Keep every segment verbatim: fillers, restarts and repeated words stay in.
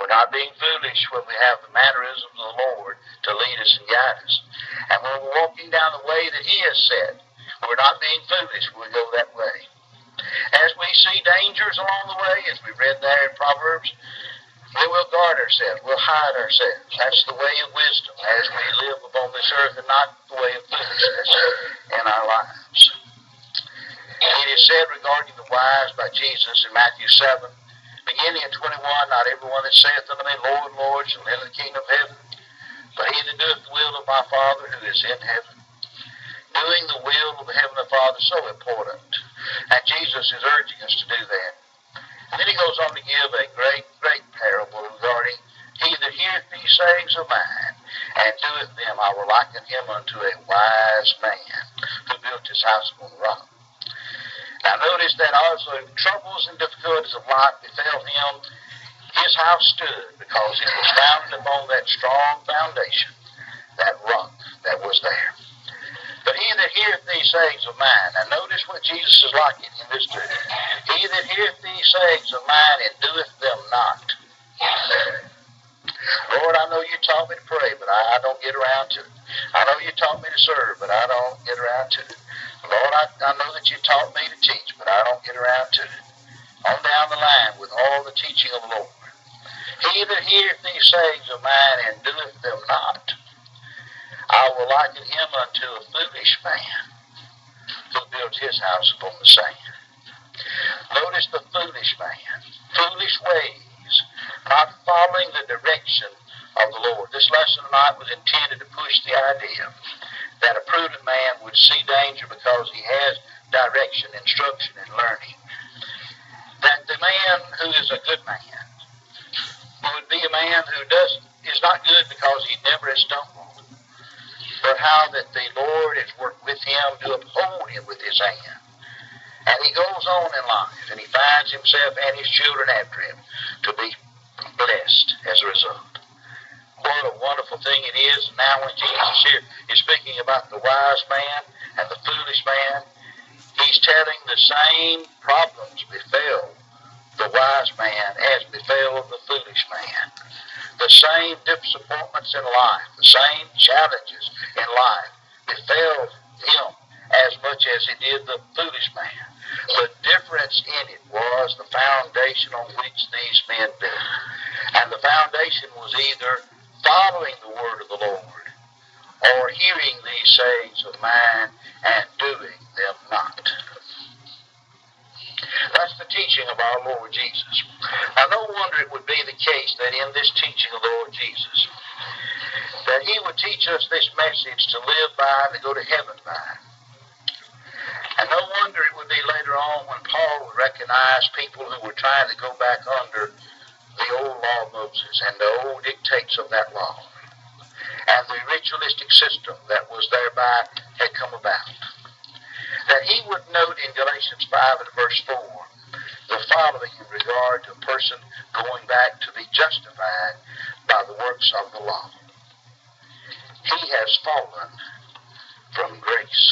We're not being foolish when we have the mannerisms of the Lord to lead us and guide us. And when we're walking down the way that He has said, we're not being foolish when we go that way. As we see dangers along the way, as we read there in Proverbs, we will guard ourselves. We'll hide ourselves. That's the way of wisdom as we live upon this earth, and not the way of foolishness in our lives. It is said regarding the wise by Jesus in Matthew seven, beginning at twenty-one, not everyone that saith unto me, Lord, Lord, shall enter the kingdom of heaven, but he that doeth the will of my Father who is in heaven. Doing the will of the Heavenly Father is so important. And Jesus is urging us to do that. And then he goes on to give a great, great parable regarding, he that heareth these sayings of mine, and doeth them, I will liken him unto a wise man, who built his house upon the rock. Now notice that also troubles and difficulties of life befell him. His house stood because it was founded upon that strong foundation, that rock that was there. But he that heareth these sayings of mine, and notice what Jesus is liking in this too. He that heareth these sayings of mine and doeth them not. Lord, I know you taught me to pray, but I, I don't get around to it. I know you taught me to serve, but I don't get around to it. Lord, I, I know that you taught me to teach, but I don't get around to it. On down the line with all the teaching of the Lord. He that heareth these sayings of mine and doeth them not, I will liken him unto a foolish man who built his house upon the sand. Notice the foolish man, foolish ways, not following the direction of the Lord. This lesson tonight was intended to push the idea that a prudent man would see danger because he has direction, instruction, and learning. That the man who is a good man would be a man who does is not good because he never has stumbled, but how that the Lord has worked with him to uphold him with his hand. And he goes on in life, and he finds himself and his children after him to be blessed as a result. What a wonderful thing it is. Now when Jesus here is speaking about the wise man and the foolish man, he's telling the same problems befell the wise man as befell the foolish man. The same disappointments in life, the same challenges in life befell him as much as it did the foolish man. The difference in it was the foundation on which these men built. And the foundation was either following the word of the Lord or hearing these sayings of mine and doing them not. That's the teaching of our Lord Jesus. Now, no wonder it would be the case that in this teaching of the Lord Jesus, that he would teach us this message to live by and to go to heaven by. And no wonder it would be later on when Paul would recognize people who were trying to go back under the old law of Moses and the old dictates of that law, and the ritualistic system that was thereby had come about. That he would note in Galatians five and verse four the following in regard to a person going back to be justified by the works of the law. He has fallen from grace.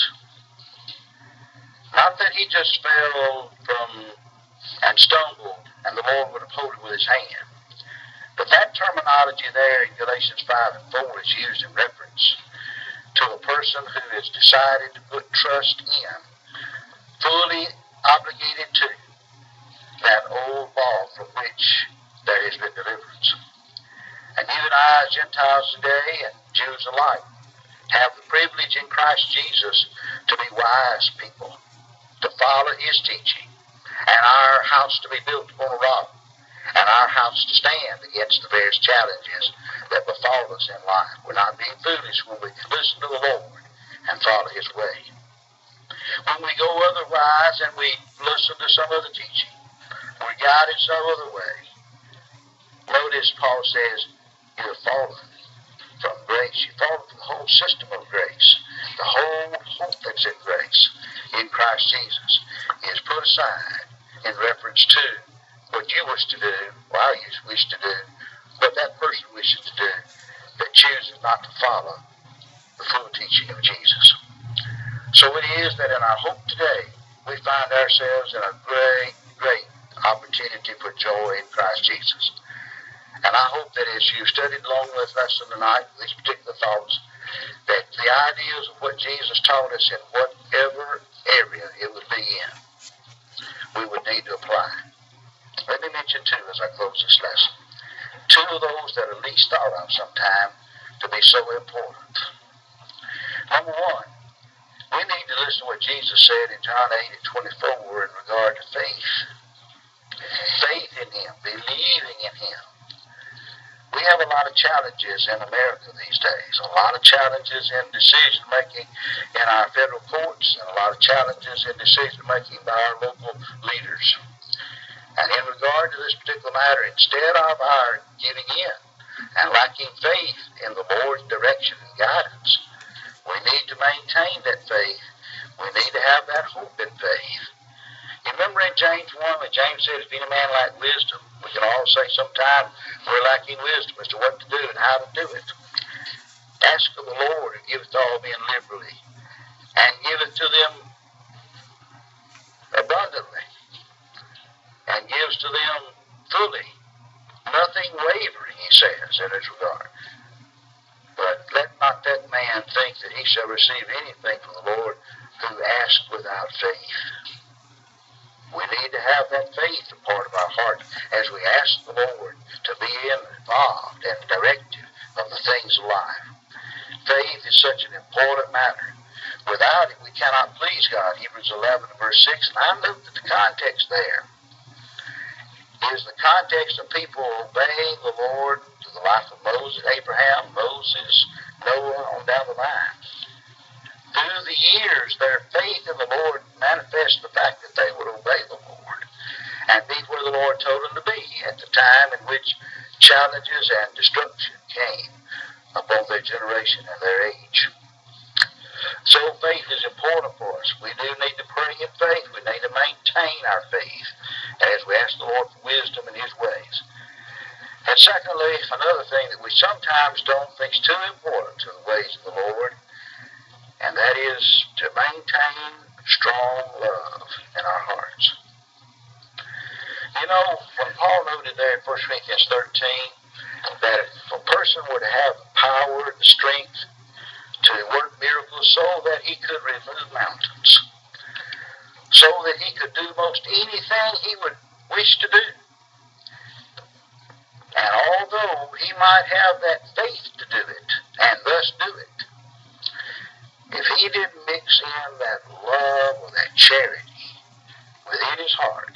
Not that he just fell from and stumbled and the Lord would uphold him with his hand. But that terminology there in Galatians five and four is used in reference to a person who has decided to put trust in, fully obligated to, that old law from which there has been deliverance. And you and I, as Gentiles today and Jews alike, have the privilege in Christ Jesus to be wise people, to follow his teaching, and our house to be built upon a rock, and our house to stand against the various challenges that befall us in life. We're not being foolish when we listen to the Lord and follow his way. When we go otherwise and we listen to some other teaching, we're guided some other way. Notice Paul says, you have fallen from grace. You've fallen from the whole system of grace. The whole hope that's in grace in Christ Jesus is put aside in reference to what you wish to do, or I wish to do, what that person wishes to do that chooses not to follow the full teaching of Jesus. So it is that in our hope today, we find ourselves in a great, great opportunity for joy in Christ Jesus. And I hope that as you studied along with us tonight, these particular thoughts, that the ideas of what Jesus taught us in whatever area it would be in, we would need to apply. Let me mention two as I close this lesson. Two of those that are least thought of sometime to be so important. Number one, we need to listen to what Jesus said in John eight and twenty-four in regard to faith. Faith in Him, believing in Him. We have a lot of challenges in America these days, a lot of challenges in decision making in our federal courts, and a lot of challenges in decision making by our local leaders. And in regard to this particular matter, instead of our giving in and lacking faith in the Lord's direction and guidance, we need to maintain that faith. We need to have that hope in faith. You remember in James one, when James said, if any man lack wisdom, we can all say sometimes we're lacking wisdom as to what to do and how to do it. Ask of the Lord and give it to all men liberally, and give it to them abundantly, and gives to them fully, nothing wavering, he says, in his regard. But let not that man think that he shall receive anything from the Lord who asks without faith. We need to have that faith a part of our heart as we ask the Lord to be involved and directive of the things of life. Faith is such an important matter. Without it, we cannot please God. Hebrews eleven, verse six. And I looked at the context there. Is the context of people obeying the Lord to the life of Moses, Abraham, Moses, Noah, on down the line. Through the years, their faith in the Lord manifests the fact that they would obey the Lord and be where the Lord told them to be at the time in which challenges and destruction came upon their generation and their age. So faith is important for us. We do need to pray in faith. We need to maintain our faith as we ask the Lord for wisdom in His ways. And secondly, another thing that we sometimes don't think is too important to the ways of the Lord, and that is to maintain strong love in our hearts. You know, when Paul noted there in First Corinthians thirteen, that if a person were to have the power, the strength to work miracles so that he could remove mountains, so that he could do most anything he would wish to do. And although he might have that faith to do it, and thus do it, if he didn't mix in that love or that charity within his heart,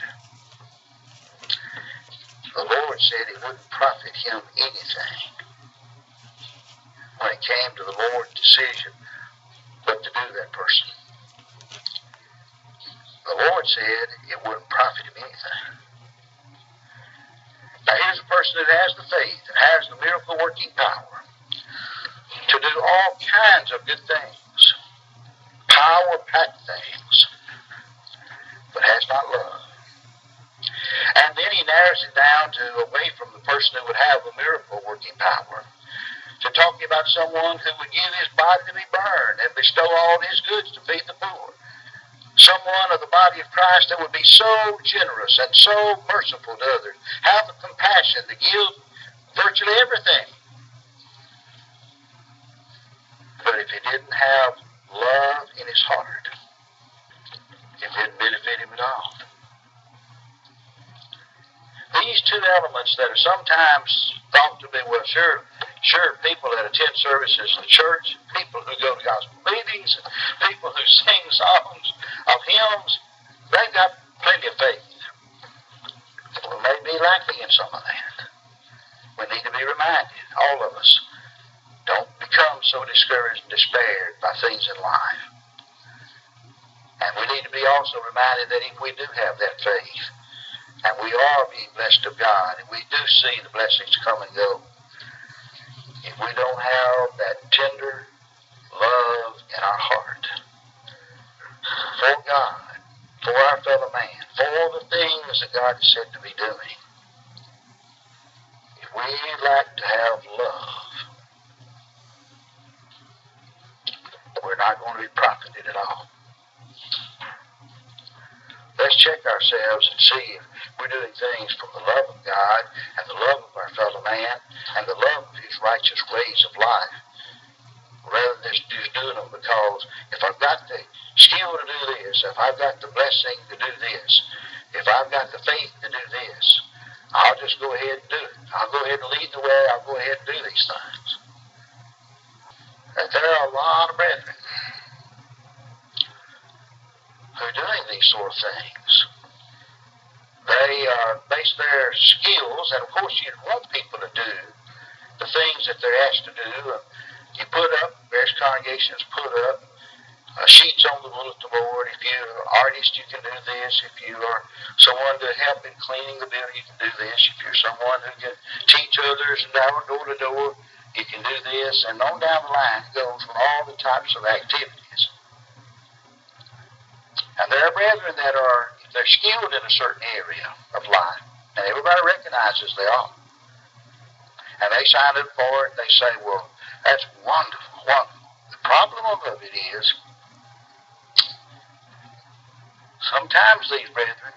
the Lord said it wouldn't profit him anything when it came to the Lord's decision what to do to that person. The Lord said it wouldn't profit him anything. Now here's a person that has the faith and has the miracle working power to do all kinds of good things, power-packed things, but has not love. And then he narrows it down to away from the person who would have a miracle working power, to talking about someone who would give his body to be burned and bestow all his goods to feed the poor. Someone of the body of Christ that would be so generous and so merciful to others, have the compassion to give virtually everything. But if he didn't have love in his heart, it didn't benefit him at all. These two elements that are sometimes thought to be, well, sure, sure, people that attend services in the church, people who go to gospel meetings, people who sing songs of hymns, they've got plenty of faith. We may be lacking in some of that. We need to be reminded, all of us, don't become so discouraged and despaired by things in life. And we need to be also reminded that if we do have that faith, and we are being blessed of God, and we do see the blessings come and go, if we don't have that tender love in our heart for God, for our fellow man, for the things that God is said to be doing, if we lack to have love, we're not going to be profited at all. Let's check ourselves and see if we're doing things from the love of God and the love of our fellow man and the love of his righteous ways of life, rather than just doing them because if I've got the skill to do this, if I've got the blessing to do this, if I've got the faith to do this, I'll just go ahead and do it. I'll go ahead and lead the way. I'll go ahead and do these things. And there are a lot of brethren who are doing these sort of things. They uh, base their skills, and of course you want people to do the things that they're asked to do. You put up, various congregations put up uh, sheets on the bulletin board. If you're an artist, you can do this. If you are someone to help in cleaning the building, you can do this. If you're someone who can teach others and down door to door, you can do this. And on down the line it goes from all the types of activities. And there are brethren that are, they're skilled in a certain area of life, and everybody recognizes they are. And they sign up for it, and they say, well, that's wonderful, wonderful. The problem of it is, sometimes these brethren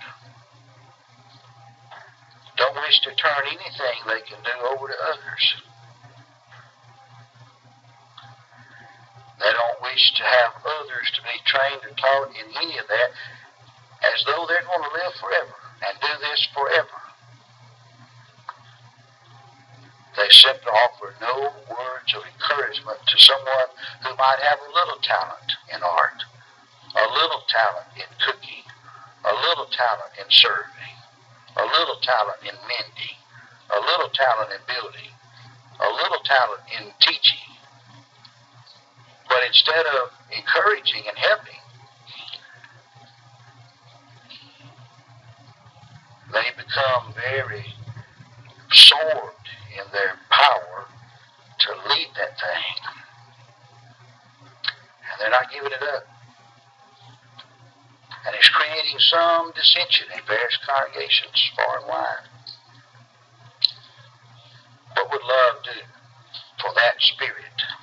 don't wish to turn anything they can do over to others. They don't wish to have others to be trained or taught in any of that, as though they're going to live forever and do this forever. They simply offer no words of encouragement to someone who might have a little talent in art, a little talent in cooking, a little talent in serving, a little talent in mending, a little talent in building, a little talent in teaching. But instead of encouraging and helping, they become very absorbed in their power to lead that thing. And they're not giving it up. And it's creating some dissension in various congregations far and wide. What would love do for that spirit?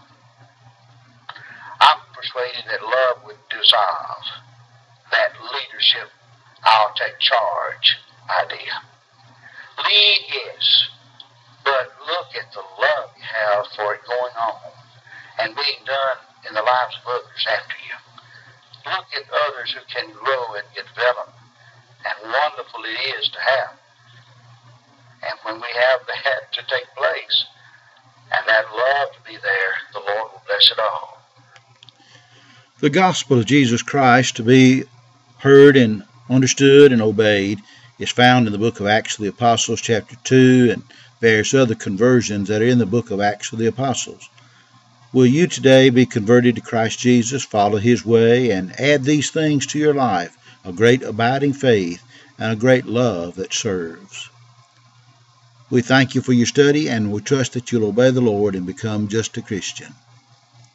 I'm persuaded that love would dissolve that leadership, I'll take charge idea. Lead, yes, but look at the love you have for it going on and being done in the lives of others after you. Look at others who can grow and develop, and wonderful it is to have. And when we have that to take place, and that love to be there, the Lord will bless it all. The gospel of Jesus Christ to be heard and understood and obeyed is found in the book of Acts of the Apostles, chapter two, and various other conversions that are in the book of Acts of the Apostles. Will you today be converted to Christ Jesus, follow his way, and add these things to your life, a great abiding faith and a great love that serves? We thank you for your study, and we trust that you'll obey the Lord and become just a Christian.